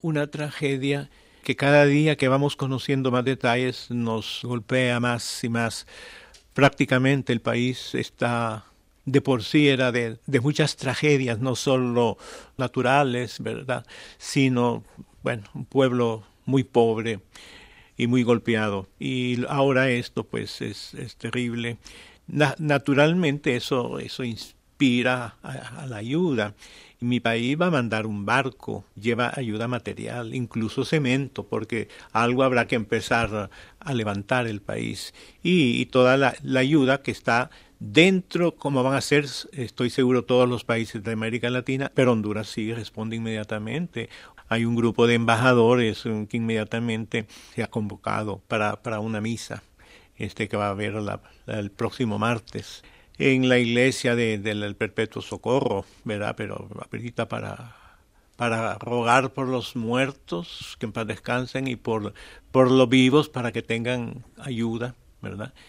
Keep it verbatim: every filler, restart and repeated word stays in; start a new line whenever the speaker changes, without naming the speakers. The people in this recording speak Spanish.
una tragedia que cada día que vamos conociendo más detalles nos golpea más y más. Prácticamente el país está, de por sí era de, de muchas tragedias, no solo naturales, ¿verdad? Sino, bueno, un pueblo muy pobre y muy golpeado. Y ahora esto, pues, es, es terrible. Na- naturalmente eso, eso inspira a, a la ayuda. Mi país va a mandar un barco, lleva ayuda material, incluso cemento, porque algo habrá que empezar a levantar el país. Y, y toda la, la ayuda que está dentro, como van a ser, estoy seguro, todos los países de América Latina, pero Honduras sí responde inmediatamente. Hay un grupo de embajadores um, que inmediatamente se ha convocado para, para una misa este que va a haber la, la, el próximo martes en la iglesia de, de, del Perpetuo Socorro, ¿verdad? Pero ahorita para, para rogar por los muertos, que en paz descansen, y por, por los vivos para que tengan ayuda, ¿verdad?